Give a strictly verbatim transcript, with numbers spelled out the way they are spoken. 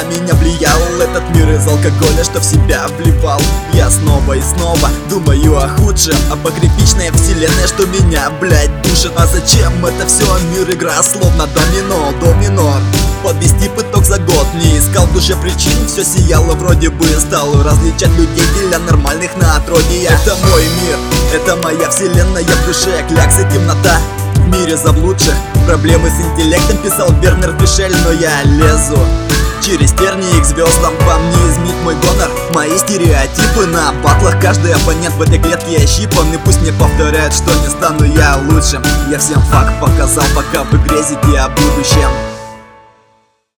на меня влиял этот мир из алкоголя, что в себя вливал. Я снова и снова думаю о худшем, о погребичной вселенной, что меня, блядь, душит. А зачем это все? Мир игра словно домино, домино. Подвести итог за год, не искал в душе причин, все сияло вроде бы, стал различать людей, деля нормальных на отродья. Это мой мир, это моя вселенная, в душе кляксы, темнота. В мире заблудших, проблемы с интеллектом, писал Бернард Бишель, но я лезу через тернии к звездам, вам не изменит мой гонор. Мои стереотипы на батлах, каждый оппонент в этой клетке ощипан. И пусть мне повторяют, что не стану я лучшим. Я всем факт показал, пока вы грезите о будущем.